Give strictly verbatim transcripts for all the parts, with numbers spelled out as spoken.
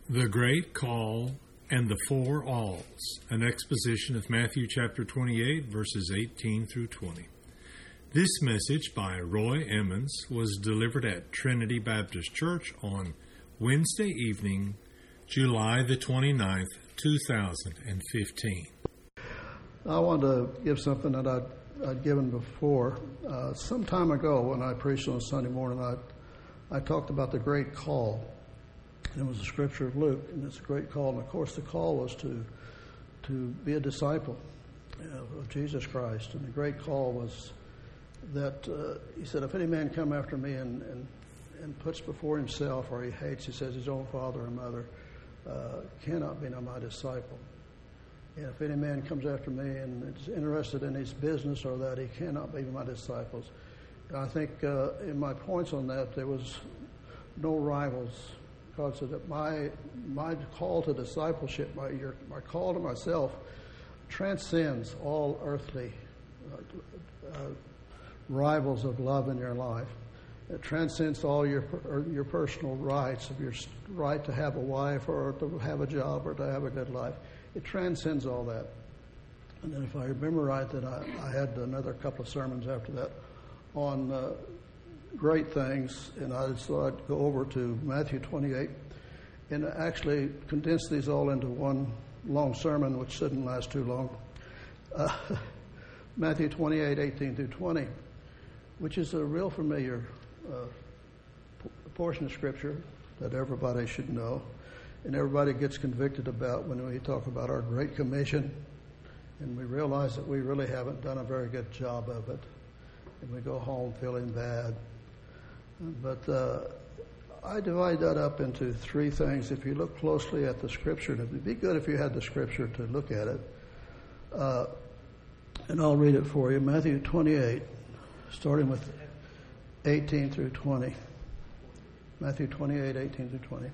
The Great Call and the Four Alls, an exposition of Matthew chapter twenty-eight, verses eighteen through twenty. This message by Roy Emmons was delivered at Trinity Baptist Church on Wednesday evening, July the twenty-ninth, two thousand fifteen. I want to give something that I'd, I'd given before. Uh, some time ago when I preached on Sunday morning, I, I talked about the great call. It was a scripture of Luke, and it's a great call. And, of course, the call was to to be a disciple of Jesus Christ. And the great call was that uh, he said, if any man come after me and, and, and puts before himself, or he hates, he says, his own father and mother, uh, cannot be my disciple. And if any man comes after me and is interested in his business or that, he cannot be my disciples. And I think uh, in my points on that, there was no rivals. God said that my my call to discipleship, my your, my call to myself, transcends all earthly uh, uh, rivals of love in your life. It transcends all your your personal rights, of your right to have a wife or to have a job or to have a good life. It transcends all that. And then, if I remember right, that I, I had another couple of sermons after that on Uh, great things, and I just thought I'd go over to Matthew twenty-eight and actually condense these all into one long sermon, which shouldn't last too long. Uh, Matthew twenty-eight, eighteen through twenty, which is a real familiar uh, portion of Scripture that everybody should know, and everybody gets convicted about when we talk about our Great Commission, and we realize that we really haven't done a very good job of it, and we go home feeling bad. But uh, I divide that up into three things. If you look closely at the Scripture, and it would be good if you had the Scripture to look at it. Uh, and I'll read it for you. Matthew twenty-eight, starting with eighteen through twenty. Matthew twenty-eight, eighteen through twenty.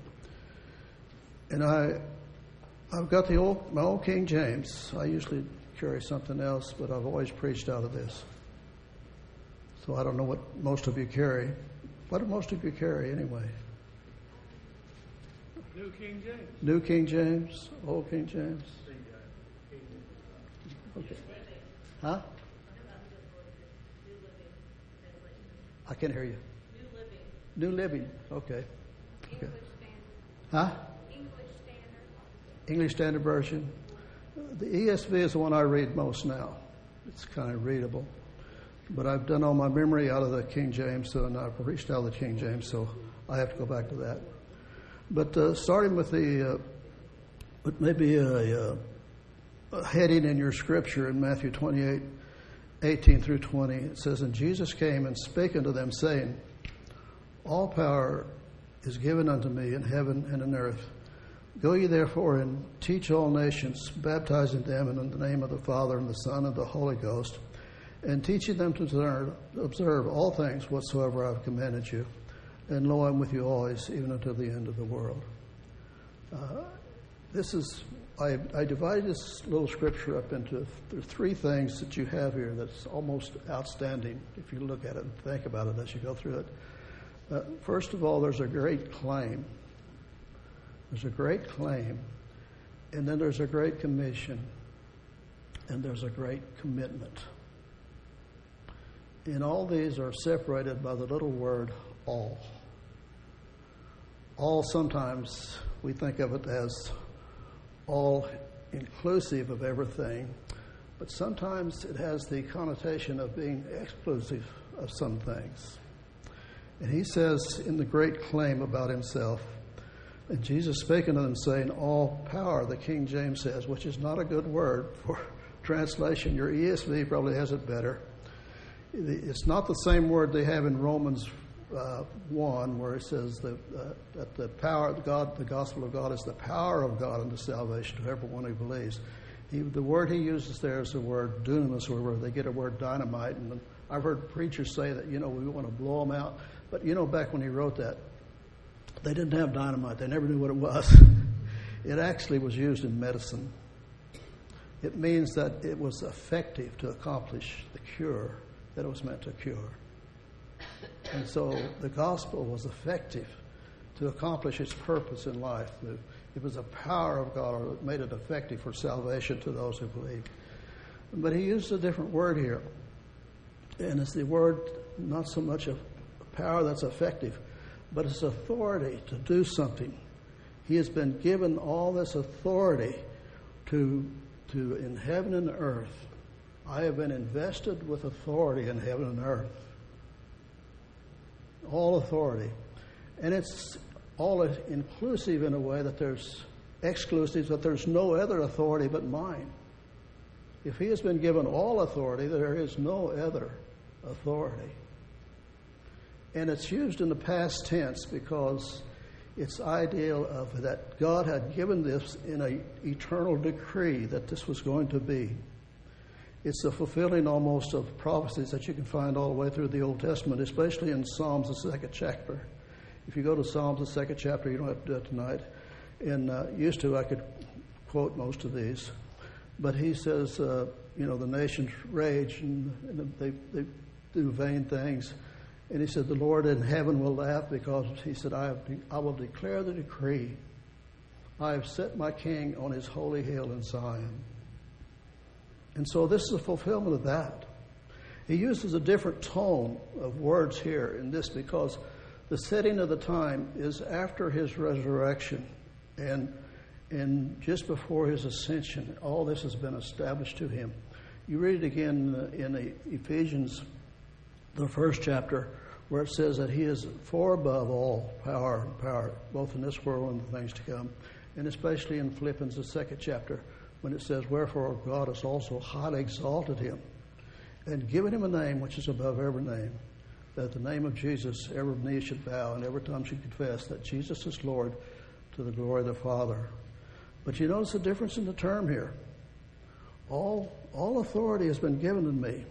And I, I've got the old, my old King James. I usually carry something else, but I've always preached out of this. So I don't know what most of you carry. What do most of you carry anyway? New King James. New King James? Old King James? Okay. Huh? I can't hear you. New Living. New Living. Okay. Okay. English Standard. Huh? English Standard. English Standard Version. The E S V is the one I read most now. It's kind of readable. But I've done all my memory out of the King James, so, and I've reached out of the King James, so I have to go back to that. But uh, starting with the, uh, but maybe a, a heading in your Scripture in Matthew twenty-eight, eighteen through twenty, it says, And Jesus came and spake unto them, saying, All power is given unto me in heaven and in earth. Go ye therefore and teach all nations, baptizing them in the name of the Father and the Son and the Holy Ghost, and teaching them to observe, observe all things whatsoever I have commanded you. And lo, I'm with you always, even until the end of the world. Uh, this is, I, I divided this little scripture up into th- three things that you have here that's almost outstanding if you look at it and think about it as you go through it. Uh, first of all, there's a great claim. There's a great claim, and then there's a great commission, and there's a great commitment. And all these are separated by the little word all. All, sometimes we think of it as all inclusive of everything, but sometimes it has the connotation of being exclusive of some things. And he says in the great claim about himself, and Jesus spake unto them, saying, All power, the King James says, which is not a good word for translation. Your E S V probably has it better. It's not the same word they have in Romans uh, one, where it says that, uh, that the power of God, the gospel of God, is the power of God unto salvation to everyone who believes. He, the word he uses there is the word dunamis, where they get a word dynamite. And I've heard preachers say that, you know, we want to blow them out. But, you know, back when he wrote that, they didn't have dynamite. They never knew what it was. It actually was used in medicine. It means that it was effective to accomplish the cure that it was meant to cure. And so the gospel was effective to accomplish its purpose in life. It was the power of God that made it effective for salvation to those who believe. But he used a different word here. And it's the word not so much of power that's effective, but it's authority to do something. He has been given all this authority to, to in heaven and earth. I have been invested with authority in heaven and earth. All authority. And it's all inclusive in a way that there's exclusive, that there's no other authority but mine. If he has been given all authority, there is no other authority. And it's used in the past tense because it's ideal of that God had given this in an eternal decree that this was going to be. It's the fulfilling almost of prophecies that you can find all the way through the Old Testament, especially in Psalms, the second chapter. If you go to Psalms, the second chapter, you don't have to do it tonight. And uh, used to, I could quote most of these. But he says, uh, you know, the nations rage and, and they, they do vain things. And he said, the Lord in heaven will laugh because he said, I, have de- I will declare the decree. I have set my king on his holy hill in Zion. And so this is a fulfillment of that. He uses a different tone of words here in this because the setting of the time is after his resurrection and and just before his ascension. All this has been established to him. You read it again in, in Ephesians, the first chapter, where it says that he is far above all power and power, both in this world and the things to come. And especially in Philippians, the second chapter, when it says, wherefore God has also highly exalted him and given him a name which is above every name, that the name of Jesus every knee should bow and every tongue should confess that Jesus is Lord, to the glory of the Father. But you notice the difference in the term here. All, all authority has been given to me.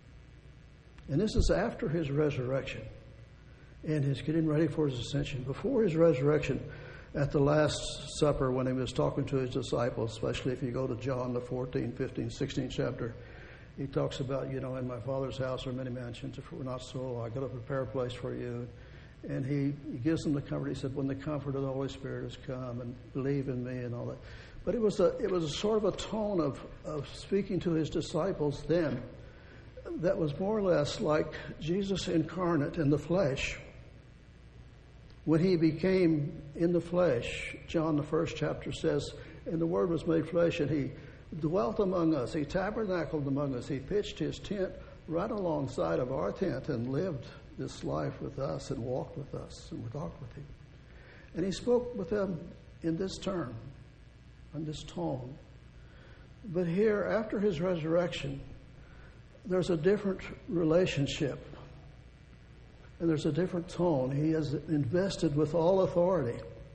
And this is after his resurrection. And he's getting ready for his ascension. Before his resurrection, at the Last Supper, when he was talking to his disciples, especially if you go to John, the fourteenth, fifteenth, sixteenth chapter, he talks about, you know, in my Father's house are many mansions. If it were not so, I got to prepare a place for you. And he, he gives them the comfort. He said, when the comfort of the Holy Spirit has come, and believe in me and all that. But it was a, it was a sort of a tone of, of speaking to his disciples then that was more or less like Jesus incarnate in the flesh. When he became in the flesh, John, the first chapter says, and the Word was made flesh, and he dwelt among us. He tabernacled among us. He pitched his tent right alongside of our tent and lived this life with us and walked with us and we talked with him. And he spoke with them in this term, in this tone. But here, after his resurrection, there's a different relationship and there's a different tone. He has invested with all authority.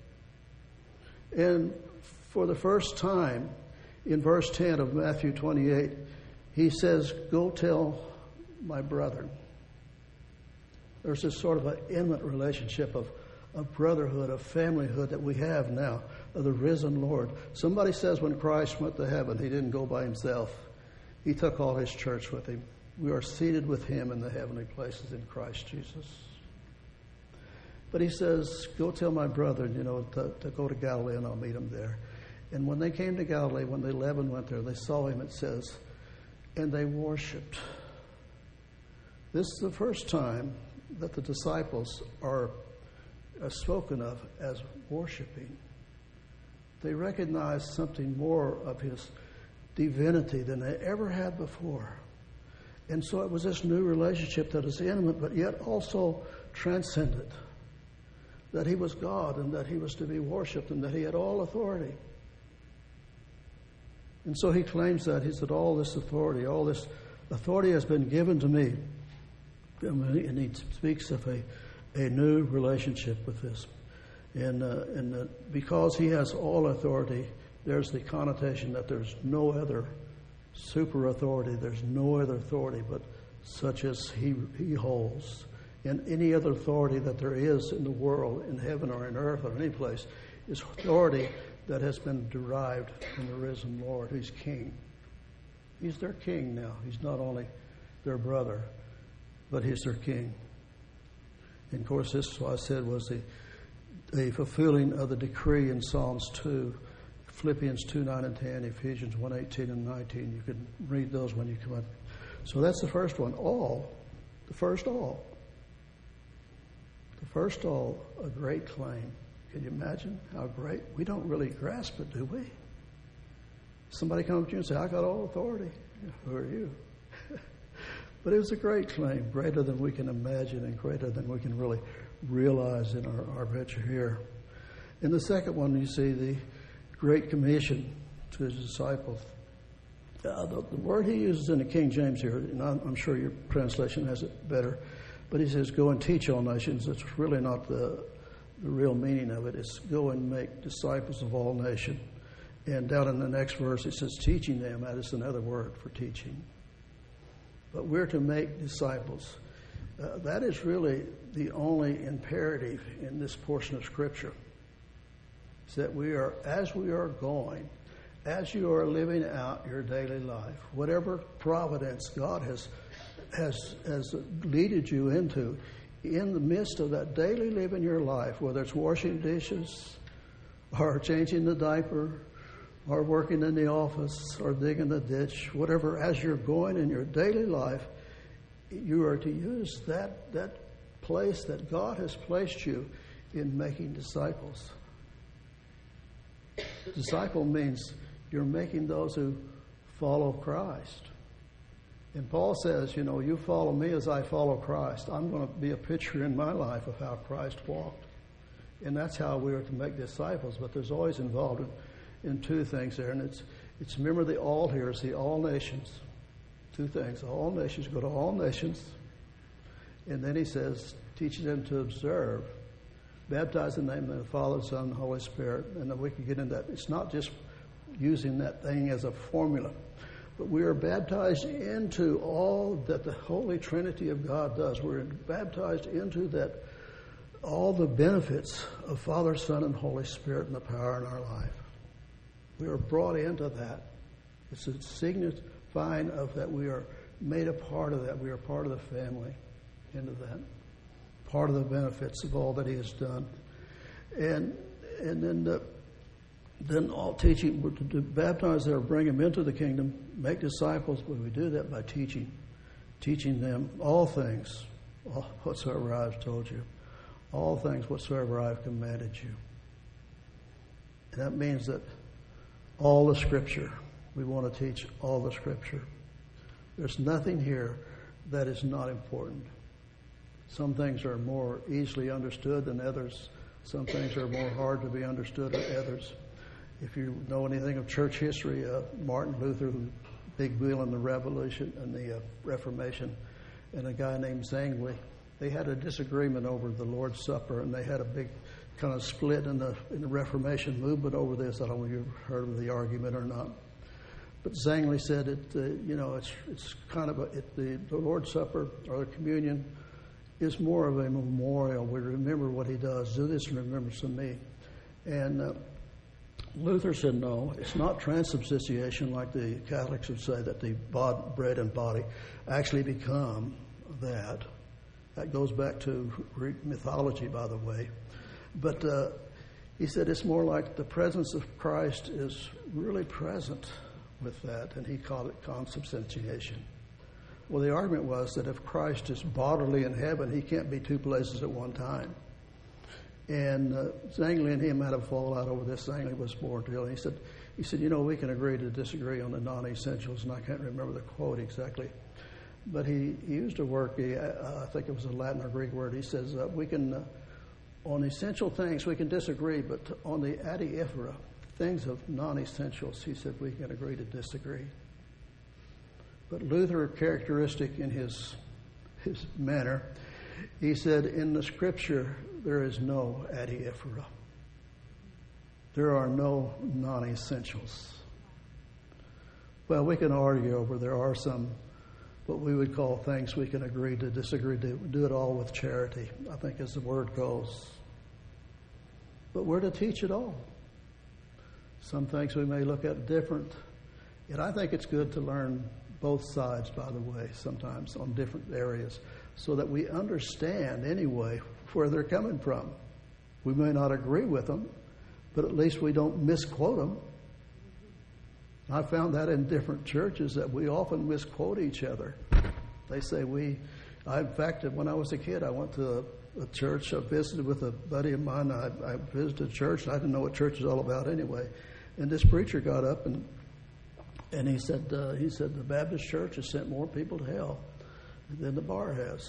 And for the first time, in verse ten of Matthew twenty-eight, he says, go tell my brethren. There's this sort of an intimate relationship of, of brotherhood, of familyhood that we have now, of the risen Lord. Somebody says when Christ went to heaven, he didn't go by himself. He took all his church with him. We are seated with him in the heavenly places in Christ Jesus. But he says, go tell my brethren, you know, to, to go to Galilee and I'll meet them there. And when they came to Galilee, when the eleven went there, they saw him, it says, and they worshiped. This is the first time that the disciples are, are spoken of as worshiping. They recognize something more of his divinity than they ever had before. And so it was this new relationship that is intimate, but yet also transcendent. That he was God and that he was to be worshipped and that he had all authority. And so he claims that. He said, all this authority, all this authority has been given to me. And he speaks of a, a new relationship with this. And, uh, and uh, because he has all authority, there's the connotation that there's no other super authority. There's no other authority but such as he, he holds. And any other authority that there is in the world, in heaven or in earth or any place, is authority that has been derived from the risen Lord. He's king. He's their king now. He's not only their brother, but he's their king. And of course, this, what I said, was the a fulfilling of the decree in Psalms two, Philippians two, nine and ten, Ephesians one, eighteen and nineteen. You can read those when you come up. So that's the first one. All, the first all. The first all, a great claim. Can you imagine how great? We don't really grasp it, do we? Somebody comes to you and says, I got all authority. Who are you? But it was a great claim, greater than we can imagine and greater than we can really realize in our, our picture here. In the second one, you see the Great Commission to his disciples. Uh, the, the word he uses in the King James here, and I'm, I'm sure your translation has it better, but he says, go and teach all nations. It's really not the, the real meaning of it. It's go and make disciples of all nations. And down in the next verse, it says teaching them. That is another word for teaching. But we're to make disciples. Uh, that is really the only imperative in this portion of Scripture. Is that we are, as we are going, as you are living out your daily life, whatever providence God has has has leaded you into, in the midst of that daily live in your life, whether it's washing dishes, or changing the diaper, or working in the office, or digging the ditch, whatever, as you're going in your daily life, you are to use that that place that God has placed you in making disciples. Disciple means you're making those who follow Christ. And Paul says, you know, you follow me as I follow Christ. I'm going to be a picture in my life of how Christ walked. And that's how we are to make disciples. But there's always involved in, in two things there. And it's, it's remember the all here is the all nations. Two things. All nations, go to all nations. And then he says, teaching them to observe. Baptize in the name of the Father, Son, and Holy Spirit. And then we can get into that. It's not just using that thing as a formula. But we are baptized into all that the Holy Trinity of God does. We're baptized into that, all the benefits of Father, Son, and Holy Spirit and the power in our life. We are brought into that. It's a signifying of that we are made a part of that. We are part of the family into that. Part of the benefits of all that He has done. And and then the Then all teaching, we're to do, baptize them, bring them into the kingdom, make disciples, but we do that by teaching. Teaching them all things, all, whatsoever I've told you. All things whatsoever I've commanded you. And that means that all the Scripture, we want to teach all the Scripture. There's nothing here that is not important. Some things are more easily understood than others. Some things are more hard to be understood than others. If you know anything of church history, uh, Martin Luther, who big wheel in the Revolution and the uh, Reformation, and a guy named Zwingli, they had a disagreement over the Lord's Supper, and they had a big kind of split in the in the Reformation movement over this. I don't know if you've heard of the argument or not, but Zwingli said it. Uh, you know, it's it's kind of a, it, the the Lord's Supper or the communion is more of a memorial. We remember what He does. Do this in remembrance of me, and. Uh, Luther said no, it's not transubstantiation like the Catholics would say that the bod- bread and body actually become that. That goes back to Greek mythology, by the way. But uh, he said it's more like the presence of Christ is really present with that, and he called it consubstantiation. Well, the argument was that if Christ is bodily in heaven, He can't be two places at one time. And uh, Zwingli and him had a fallout over this. Zwingli was more to it. He said, he said, you know, we can agree to disagree on the non-essentials, and I can't remember the quote exactly. But he, he used a word, he, uh, I think it was a Latin or Greek word. He says, uh, we can, uh, on essential things, we can disagree, but on the adiaphora, things of non-essentials, he said, we can agree to disagree. But Luther, characteristic in his his manner, he said, in the Scripture, there is no adiaphora. There are no non-essentials. Well, we can argue over there are some what we would call things we can agree to disagree to. Do it all with charity, I think, as the word goes. But we're to teach it all. Some things we may look at different. And I think it's good to learn both sides, by the way, sometimes on different areas, so that we understand anyway where they're coming from, We may not agree with them, but at least we don't misquote them. I found that in different churches that we often misquote each other. They say we, I, in fact, when I was a kid, I went to a, a church. I visited with a buddy of mine. I, I visited a church. And I didn't know what church was all about anyway. And this preacher got up and and he said, uh, he said the Baptist church has sent more people to hell than the bar has.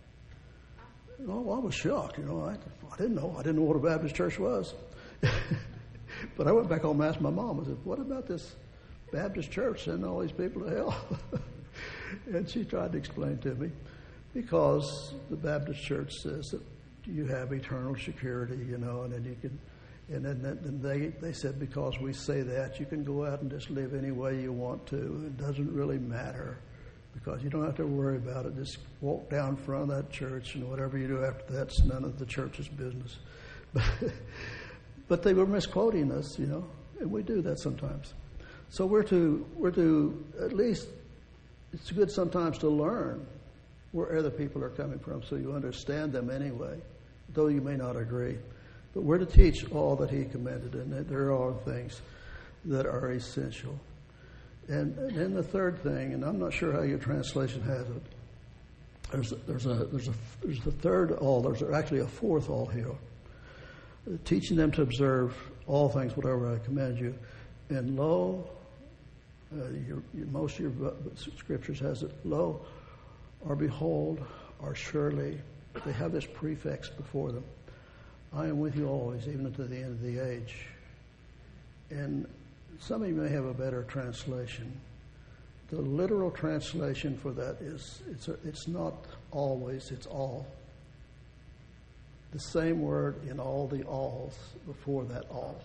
Oh, I was shocked. You know, I, I didn't know. I didn't know what a Baptist church was. But I went back home and asked my mom. I said, "What about this Baptist church sending all these people to hell?" And she tried to explain to me, because the Baptist church says that you have eternal security, you know, and then you can, and then, then they they said because we say that, you can go out and just live any way you want to. It doesn't really matter, because you don't have to worry about it. Just walk down front of that church, and whatever you do after that's none of the church's business. But, but they were misquoting us, you know, and we do that sometimes. So we're to we're to at least, it's good sometimes to learn where other people are coming from, so you understand them anyway, though you may not agree. But we're to teach all that he commanded, and that there are things that are essential. And, and then the third thing, and I'm not sure how your translation has it. There's there's a there's a there's the third all. There's actually a fourth all here. Teaching them to observe all things, whatever I command you. And lo, uh, your, your, most of your scriptures has it. Lo, or behold, or surely. They have this prefix before them. I am with you always, even unto the end of the age. And some of you may have a better translation. The literal translation for that is, it's, a, it's not always, it's all. The same word in all the alls before that all.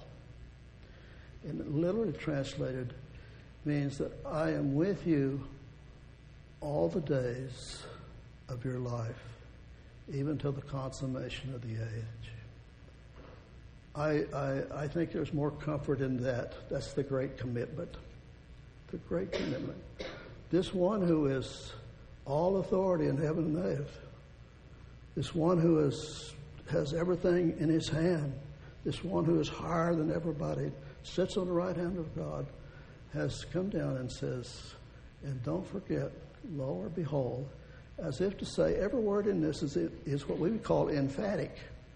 And literally translated means that I am with you all the days of your life, even till the consummation of the age. I, I, I think there's more comfort in that. That's the great commitment. The great commitment. This one who is all authority in heaven and earth, this one who is, has everything in his hand, this one who is higher than everybody, sits on the right hand of God, has come down and says, and don't forget, lo or behold, as if to say, every word in this is, is what we would call emphatic.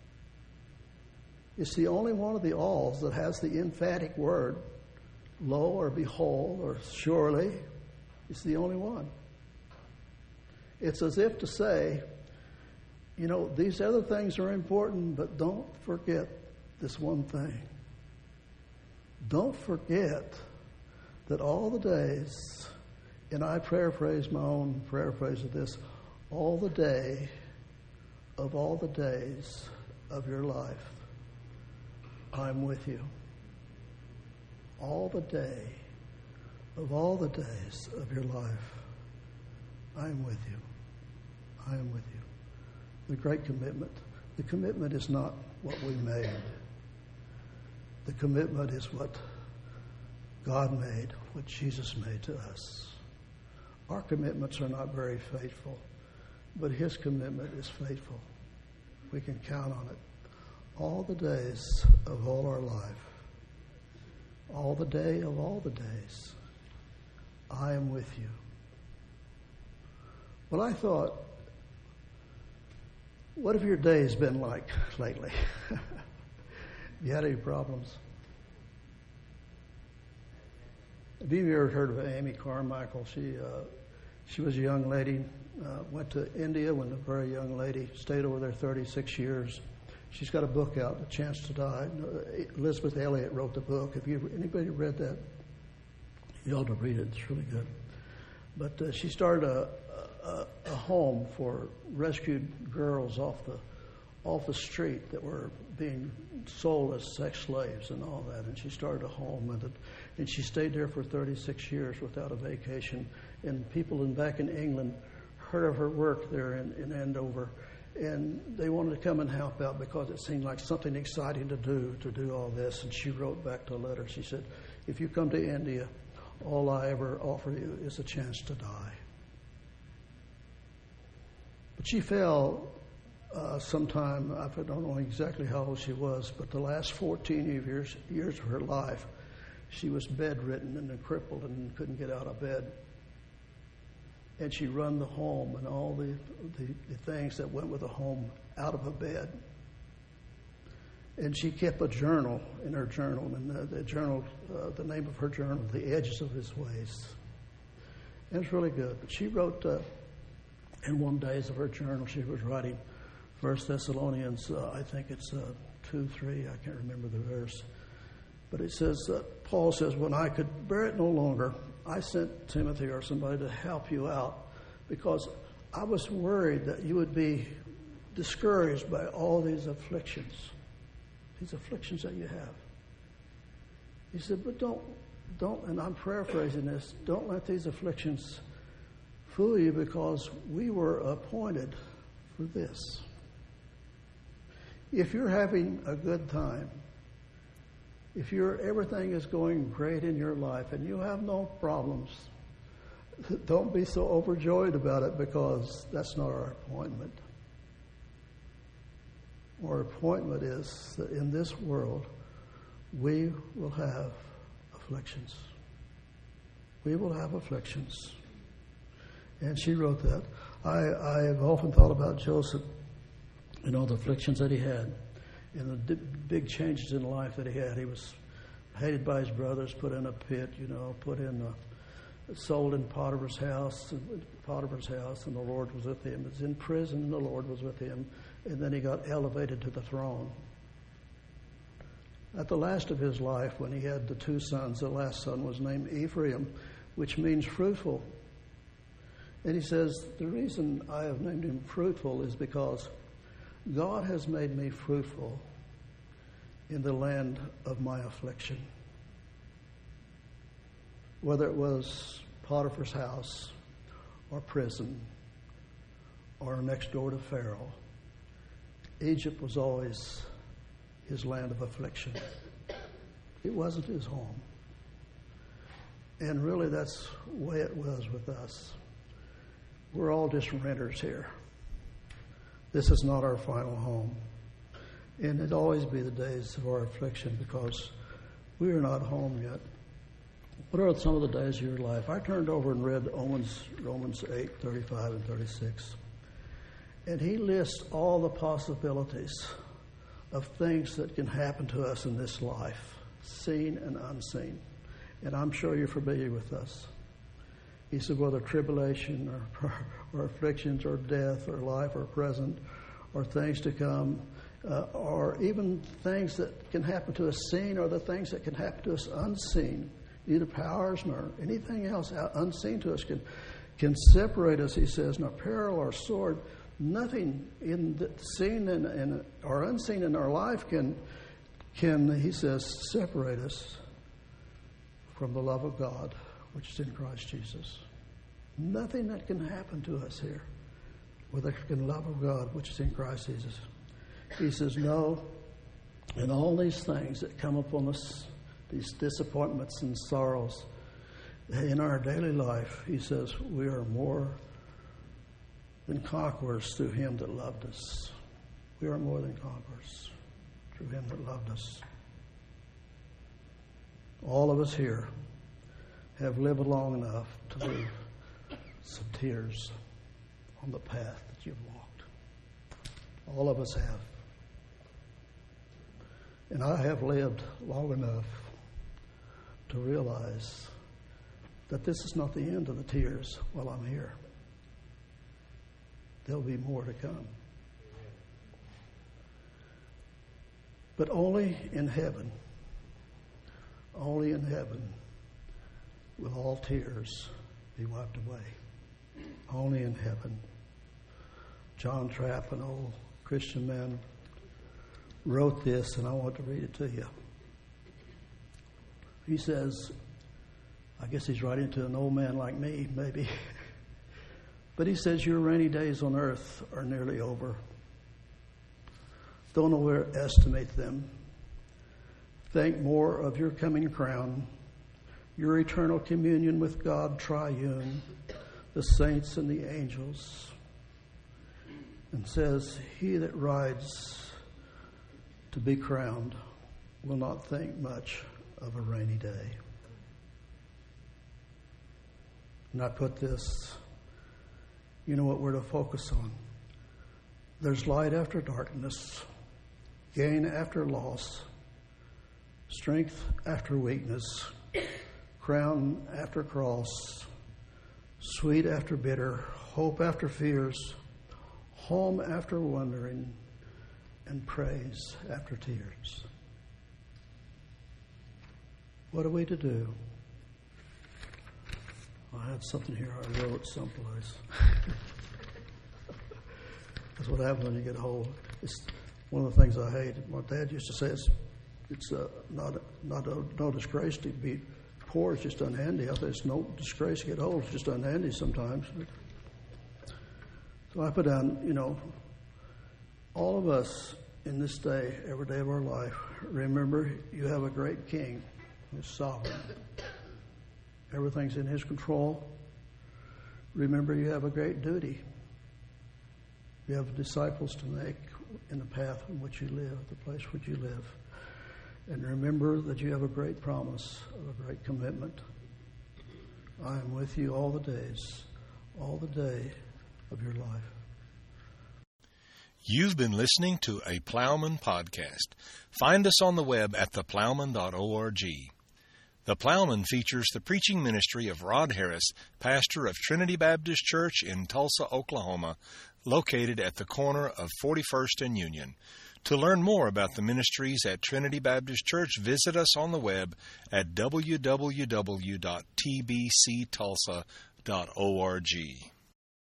It's the only one of the alls that has the emphatic word, lo or behold or surely. It's the only one. It's as if to say, you know, these other things are important, but don't forget this one thing. Don't forget that all the days, and I paraphrase my own paraphrase of this, all the day of all the days of your life, I'm with you. All the day of all the days of your life, I'm with you. I am with you. The great commitment. The commitment is not what we made. The commitment is what God made, what Jesus made to us. Our commitments are not very faithful, but his commitment is faithful. We can count on it. All the days of all our life, all the day of all the days, I am with you. Well, I thought, what have your days been like lately? Have you had any problems? Have you ever heard of Amy Carmichael? She uh, she was a young lady, uh, went to India when a very young lady, stayed over there thirty-six years. She's got a book out, A Chance to Die. Elizabeth Elliot wrote the book. Have you anybody read that? You ought to read it. It's really good. But uh, she started a, a, a home for rescued girls off the off the street that were being sold as sex slaves and all that. And she started a home, and, it, and she stayed there for thirty-six years without a vacation. And people in back in England heard of her work there in, in Andover, and they wanted to come and help out because it seemed like something exciting to do, to do all this. And she wrote back to a letter. She said, if you come to India, all I ever offer you is a chance to die. But she fell uh, sometime, I don't know exactly how old she was, but the last fourteen years, years of her life, she was bedridden and crippled and couldn't get out of bed. And she run the home and all the, the, the things that went with the home out of a bed. And she kept a journal in her journal, and the, the journal, uh, the name of her journal, The Edges of His Ways. And it's really good. But she wrote, uh, in one days of her journal, she was writing First Thessalonians, uh, I think it's uh, two, three, I can't remember the verse. But it says, uh, Paul says, when I could bear it no longer, I sent Timothy or somebody to help you out because I was worried that you would be discouraged by all these afflictions, these afflictions that you have. He said, but don't, don't, and I'm paraphrasing this, don't let these afflictions fool you because we were appointed for this. If you're having a good time, if you're, everything is going great in your life and you have no problems, don't be so overjoyed about it because that's not our appointment. Our appointment is that in this world we will have afflictions. We will have afflictions. And she wrote that. I, I have often thought about Joseph and all the afflictions that he had and the d- big changes in life that he had. He was hated by his brothers, put in a pit, you know, put in a, sold in Potiphar's house, Potiphar's house, and the Lord was with him. He was in prison, and the Lord was with him. And then he got elevated to the throne. At the last of his life, when he had the two sons, the last son was named Ephraim, which means fruitful. And he says, the reason I have named him fruitful is because God has made me fruitful in the land of my affliction. Whether it was Potiphar's house or prison or next door to Pharaoh, Egypt was always his land of affliction. It wasn't his home. And really that's the way it was with us. We're all just renters here. This is not our final home. And it'll always be the days of our affliction because we are not home yet. What are some of the days of your life? I turned over and read Romans, Romans eight, thirty-five and thirty-six. And he lists all the possibilities of things that can happen to us in this life, seen and unseen. And I'm sure you're familiar with this. He said, whether tribulation or, or afflictions or death or life or present or things to come, uh, or even things that can happen to us seen or the things that can happen to us unseen, neither powers nor anything else unseen to us can, can separate us, he says, nor peril or sword. Nothing in the seen and, and or unseen in our life can, can, he says, separate us from the love of God, which is in Christ Jesus. Nothing that can happen to us here with the love of God, which is in Christ Jesus. He says, no, and all these things that come upon us, these disappointments and sorrows in our daily life, he says, we are more than conquerors through him that loved us. We are more than conquerors through him that loved us. All of us here have lived long enough to leave some tears on the path that you've walked. All of us have. And I have lived long enough to realize that this is not the end of the tears while I'm here. There'll be more to come. But only in heaven, only in heaven will all tears be wiped away. Only in heaven. John Trapp, an old Christian man, wrote this, and I want to read it to you. He says, I guess he's writing to an old man like me, maybe. But he says, your rainy days on earth are nearly over. Don't overestimate them. Think more of your coming crown, your eternal communion with God triune, the saints and the angels. and says, "He that rides to be crowned will not think much of a rainy day." And I put this, you know what we're to focus on. There's light after darkness, gain after loss, strength after weakness, crown after cross, sweet after bitter, hope after fears, home after wandering, and praise after tears. What are we to do? I had something here I wrote someplace. That's what happens when you get old. It's one of the things I hate. My dad used to say it's it's uh, not a, not a, no disgrace to be poor. It's just unhandy. I say it's no disgrace to get old. It's just unhandy sometimes. So I put down, you know, all of us in this day, every day of our life, remember you have a great King who's sovereign. Everything's in his control. Remember you have a great duty. You have disciples to make in the path in which you live, the place which you live. And remember that you have a great promise of a great commitment. I am with you all the days, all the day of your life. You've been listening to a Plowman podcast. Find us on the web at the plowman dot org. The Plowman features the preaching ministry of Rod Harris, pastor of Trinity Baptist Church in Tulsa, Oklahoma, located at the corner of forty-first and Union. To learn more about the ministries at Trinity Baptist Church, visit us on the web at w w w dot t b c tulsa dot org.